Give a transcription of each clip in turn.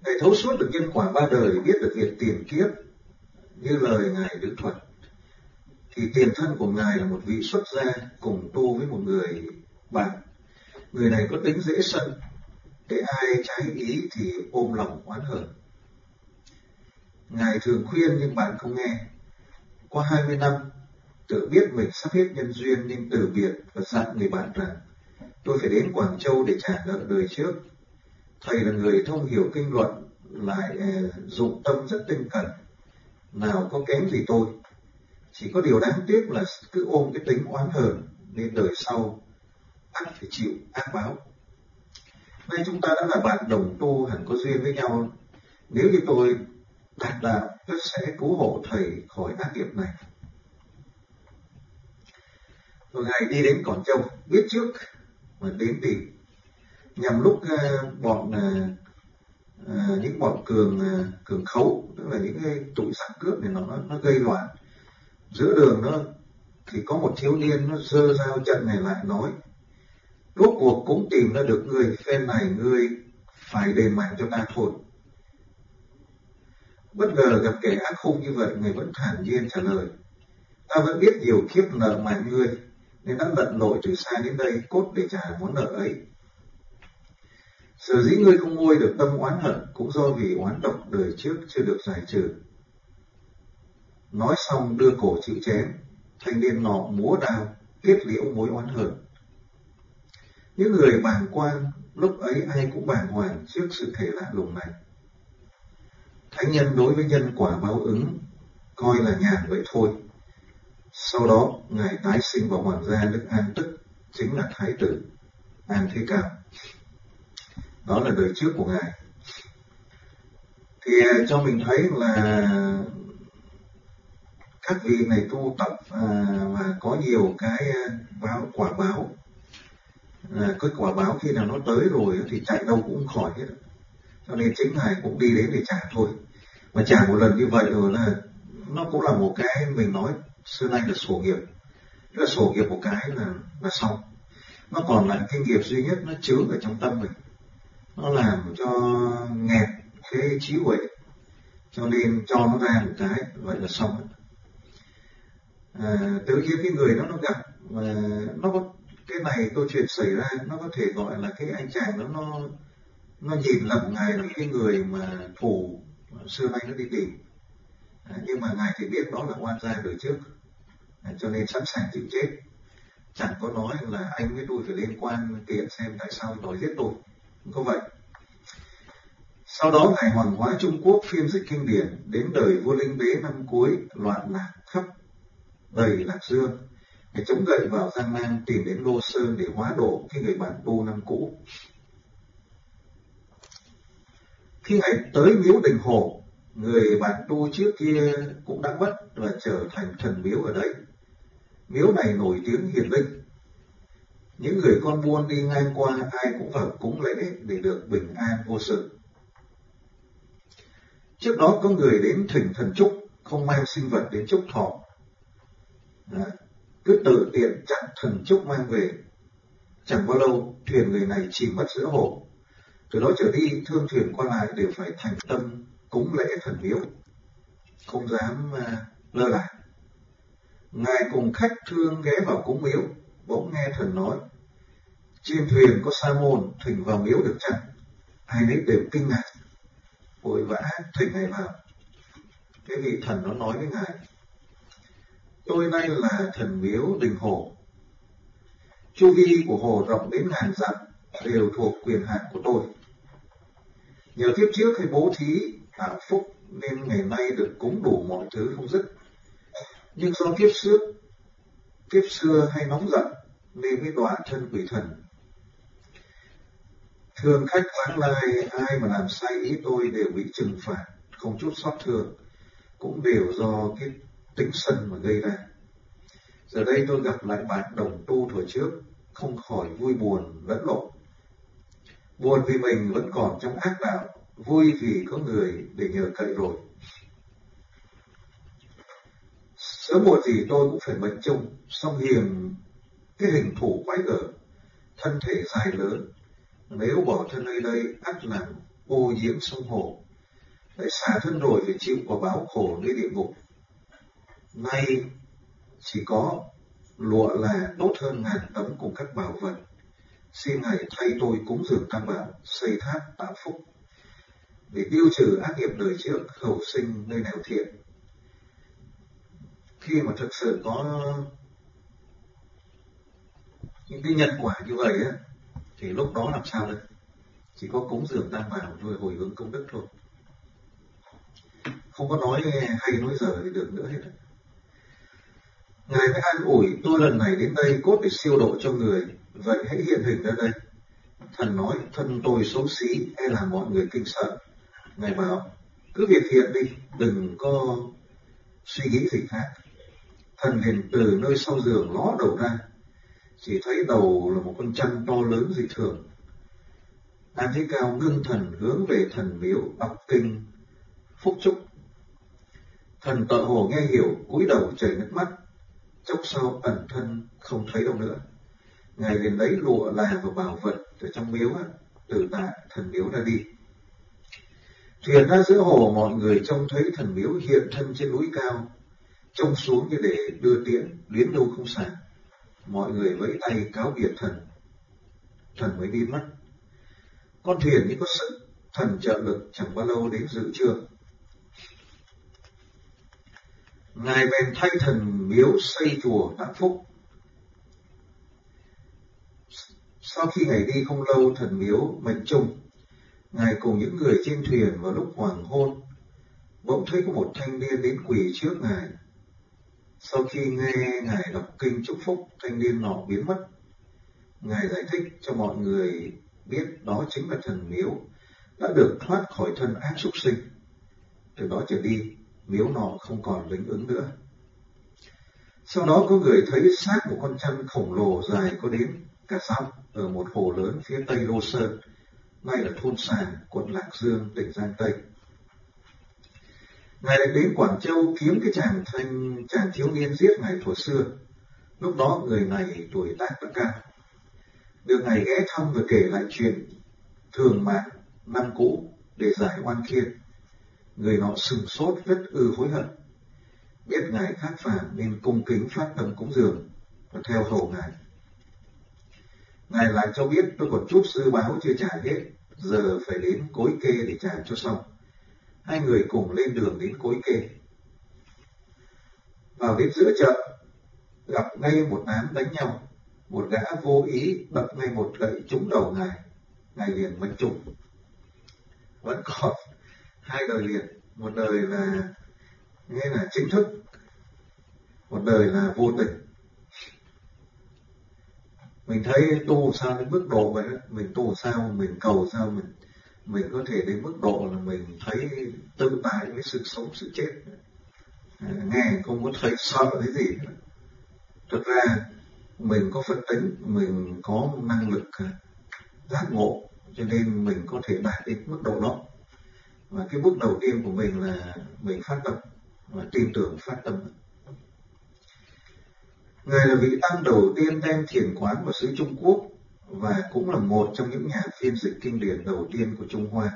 Ngài thấu suốt được nhân quả ba đời, biết được việc tiền kiếp. Như lời Ngài Đức Thuật, thì tiền thân của Ngài là một vị xuất gia cùng tu với một người bạn. Người này có tính dễ sân, để ai trái ý thì ôm lòng oán hờn. Ngài thường khuyên nhưng bạn không nghe. Qua 20 năm, tự biết mình sắp hết nhân duyên nên từ biệt và dặn người bạn rằng tôi phải đến Quảng Châu để trả nợ đời trước. Thầy là người thông hiểu kinh luận, lại dụng tâm rất tinh cần, nào có kém gì tôi. Chỉ có điều đáng tiếc là cứ ôm cái tính oán hờn nên đời sau ắt phải chịu ác báo. Nay chúng ta đã là bạn đồng tu, hẳn có duyên với nhau. Nếu như tôi đạt đạo, tôi sẽ cứu hộ thầy khỏi ác nghiệp này. Rồi Ngài đi đến Quảng Châu, biết trước mà đến tìm, nhằm lúc những bọn cường khấu, tức là những cái tụi giặc cướp này nó gây loạn. Giữa đường nó thì có một thiếu niên nó giơ dao chặn này lại nói: rốt cuộc cũng tìm ra được người, phen này ngươi phải đền mạng cho ta thôi. Bất ngờ gặp kẻ ác hung như vậy, người vẫn thản nhiên trả lời: ta vẫn biết nhiều kiếp nợ mạng ngươi, nên đã lặn lội từ xa đến đây cốt để trả món nợ ấy. Sở dĩ ngươi không nguôi được tâm oán hận cũng do vì oán độc đời trước chưa được giải trừ. Nói xong đưa cổ chịu chém, thanh niên nọ múa đao kết liễu mối oán hận. Những người bàng quan lúc ấy ai cũng bàng hoàng trước sự thể lạ lùng này. Thánh nhân đối với nhân quả báo ứng coi là nhàn vậy thôi. Sau đó Ngài tái sinh vào hoàng gia nước An Tức, chính là Thái tử An Thế Cao. Đó là đời trước của Ngài. Thì cho mình thấy là các vị này tu tập và có nhiều cái quả báo. Cái quả báo khi nào nó tới rồi thì chạy đâu cũng khỏi hết. Cho nên chính Ngài cũng đi đến để trả thôi. Mà trả một lần như vậy rồi là nó cũng là một cái mình nói xưa nay là sổ nghiệp. Là sổ nghiệp một cái là xong. Nó còn lại cái nghiệp duy nhất nó chứa ở trong tâm mình. Nó làm cho nghẹt cái trí huệ. Cho nên cho nó ra một cái vậy là xong. Tự nhiên cái người đó nó gặp và nó có cái này câu chuyện xảy ra, nó có thể gọi là cái anh chàng nó nhìn lầm Ngài là cái người mà thù xưa nay nó đi tìm. Nhưng mà Ngài thì biết đó là oan gia đời trước, cho nên sẵn sàng chịu chết. Chẳng có nói là anh với tôi phải liên quan kiện xem tại sao đòi giết tôi, không có vậy. Sau đó Ngài hoàng hóa Trung Quốc, phiên dịch kinh điển, đến đời vua Linh Đế năm cuối, loạn lạc khắp đầy lạc dương, để chống gậy vào Giang Nam, tìm đến Lô Sơn để hóa độ cái người bạn tu năm cũ. Khi Ngài tới miếu Đình Hồ, người bạn tu trước kia cũng đã mất và trở thành thần miếu ở đấy. Miếu này nổi tiếng hiển linh. Những người con buôn đi ngang qua ai cũng vào cúng lễ để được bình an vô sự. Trước đó có người đến thỉnh thần chúc, không mang sinh vật đến chúc thọ. Cứ tự tiện chặn thần chúc mang về. Chẳng bao lâu thuyền người này chìm mất giữa hồ. Từ đó trở đi thương thuyền qua lại đều phải thành tâm cúng lễ thần miếu, không dám lơ là. Ngài cùng khách thương ghé vào cúng miếu, bỗng nghe thần nói: trên thuyền có sa môn, thỉnh vào miếu được chăng? Ai nấy đều kinh ngạc, vội vã thỉnh Ngài vào. Cái vị thần nó nói với Ngài: tôi nay là thần miếu Đình Hồ. Chu vi của hồ rộng đến ngàn dặm, đều thuộc quyền hạn của tôi. Nhờ kiếp trước hay bố thí tạo phúc nên ngày nay được cúng đủ mọi thứ không dứt. Nhưng do kiếp xưa hay nóng giận nên mới đọa thân quỷ thần. Thường khách vãng lai, ai mà làm sai ý tôi đều bị trừng phạt, không chút xót thương, cũng đều do cái tính sân mà gây ra. Giờ đây tôi gặp lại bạn đồng tu thuở trước, không khỏi vui buồn lẫn lộn. Buồn vì mình vẫn còn trong ác đạo, vui vì có người để nhờ cậy rồi. Sớm muộn gì tôi cũng phải mệnh chung, song hiềm cái hình thù quái gở, thân thể dài lớn, nếu bỏ thân nơi đây ắt làm ô nhiễm sông hồ, phải xả thân rồi phải chịu quả báo khổ nơi địa ngục. Nay chỉ có lụa là tốt hơn ngàn tấm cùng các bảo vật. Xin Ngài thay tôi cúng dường Tam Bảo, xây tháp tạo phúc, để tiêu trừ ác nghiệp đời trước, khẩu sinh nơi nào thiện. Khi mà thực sự có những cái nhân quả như vậy á, thì lúc đó làm sao đây? Chỉ có cúng dường Tam Bảo rồi hồi hướng công đức thôi. Không có nói hay nói dở thì được nữa hết. Ngài mới an ủi: tôi lần này đến đây cốt để siêu độ cho người, vậy hãy hiện hình ra đây. Thần nói: thân tôi xấu xí, e là mọi người kinh sợ. Ngài bảo: cứ việc hiện đi, đừng có suy nghĩ gì khác. Thần liền từ nơi sau giường ló đầu ra, chỉ thấy đầu là một con chăn to lớn dị thường. An Thế Cao ngưng thần hướng về thần miếu đọc kinh phúc chúc. Thần tợ hồ nghe hiểu, cúi đầu chảy nước mắt, chốc sau ẩn thân không thấy đâu nữa. Ngài liền lấy lụa là và bảo vật ở trong miếu từ tại thần miếu ra đi. Thuyền ra giữa hồ, mọi người trông thấy thần miếu hiện thân trên núi cao, trông xuống như để đưa tiễn, đến đâu không xa. Mọi người vẫy tay cáo biệt thần, thần mới đi mất. Con thuyền như có sức, thần trợ lực chẳng bao lâu đến dự trương. Ngài bèn thay thần miếu xây chùa tạo phúc. Sau khi Ngài đi không lâu, thần miếu mệnh chung. Ngài cùng những người trên thuyền vào lúc hoàng hôn, bỗng thấy có một thanh niên đến quỳ trước Ngài. Sau khi nghe Ngài đọc kinh chúc phúc, thanh niên nọ biến mất. Ngài giải thích cho mọi người biết đó chính là thần miếu đã được thoát khỏi thân ác súc sinh. Từ đó trở đi, miếu nọ không còn linh ứng nữa. Sau đó có người thấy xác một con chăn khổng lồ dài có đến cả dặm ở một hồ lớn phía tây Lô Sơn, nay là thôn Sàn, quận Lạc Dương, tỉnh Giang Tây. Ngài lại đến Quảng Châu kiếm cái chàng thiếu niên giết Ngài thuở xưa. Lúc đó người này tuổi tác đã cao. Được Ngài ghé thăm và kể lại chuyện thường mạng năm cũ để giải oan khiên. Người nọ sừng sốt rất hối hận. Biết Ngài khác phàm nên cung kính phát tâm cúng dường và theo hầu Ngài. Ngài lại cho biết: tôi còn chút dư báo chưa trả hết, giờ phải đến Cối Kê để trả cho xong. Hai người cùng lên đường đến Cối Kê. Vào đến giữa chợ, gặp ngay một đám đánh nhau. Một gã vô ý đập ngay một gậy trúng đầu Ngài. Ngài liền mệnh trùng. Vẫn còn hai đời liền, một đời là nghe là chính thức, một đời là vô tình. Mình thấy tu sao đến mức độ vậy đó, mình tu sao, mình cầu sao, mình có thể đến mức độ là mình thấy tự tại với sự sống sự chết. Nghe không có thấy sợ cái gì. Thực ra mình có phật tính, mình có năng lực giác ngộ, cho nên mình có thể đạt đến mức độ đó. Và cái bước đầu tiên của mình là mình phát tâm và tin tưởng phát tâm. Ngài là vị tăng đầu tiên đem thiền quán vào xứ Trung Quốc và cũng là một trong những nhà phiên dịch kinh điển đầu tiên của Trung Hoa.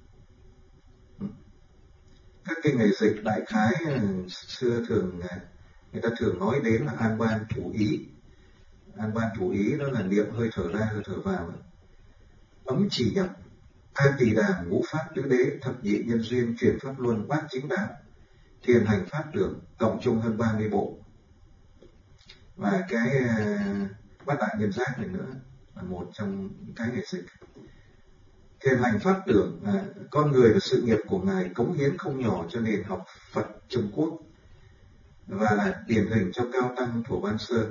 Các kinh ngày dịch đại khái xưa người ta thường nói đến là an ban thủ ý. An ban thủ ý đó là niệm hơi thở ra hơi thở vào. Ấm chỉ nhập, an tỳ đàm, ngũ pháp tứ đế, thập nhị nhân duyên, truyền pháp luân, bát chính đạo, thiền hành pháp tưởng, cộng chung hơn 30 bộ. Và cái bát đại nhân giác này nữa là một trong cái ngày dịch. Thiền hành pháp tưởng, con người và sự nghiệp của Ngài cống hiến không nhỏ cho nền học Phật Trung Quốc và là điển hình cho cao tăng Thổ Ban Sơ.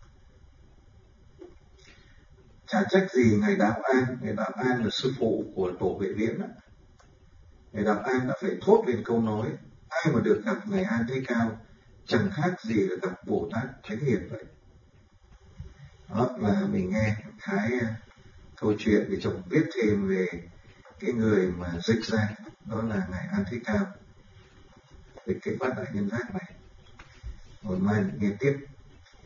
Chả trách gì Ngài Đạo An là sư phụ của Tổ Huệ Viễn. Ngài Đạo An đã phải thốt lên câu nói: ai mà được gặp Ngài An Thế Cao chẳng khác gì là gặp Bồ Tát Thánh Hiền vậy. Đó là mình nghe cái câu chuyện để chồng biết thêm về cái người mà dịch ra, đó là Ngài An Thế Cao, về cái bát đại nhân giác này. Hôm mai nghe tiếp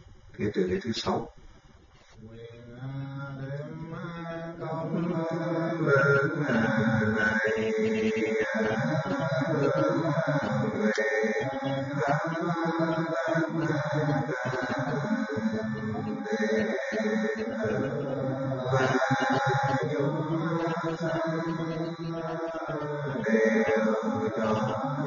từ cái thứ 6. Đều